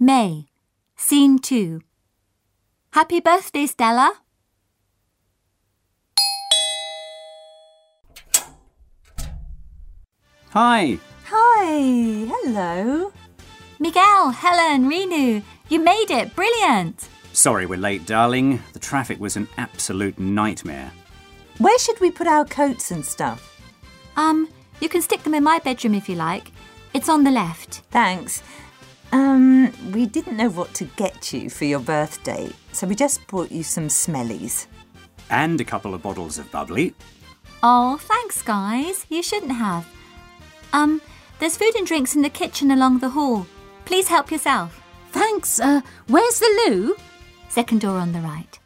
May. Scene 2. Happy birthday, Stella. Hi. Hi, hello. Miguel, Helen, Renu, you made it. Brilliant. Sorry we're late, darling. The traffic was an absolute nightmare. Where should we put our coats and stuff? You can stick them in my bedroom if you like. It's on the left. Thanks. We didn't know what to get you for your birthday, so we just brought you some smellies. And a couple of bottles of bubbly. Oh, thanks, guys. You shouldn't have. There's food and drinks in the kitchen along the hall. Please help yourself. Thanks. Where's the loo? Second door on the right.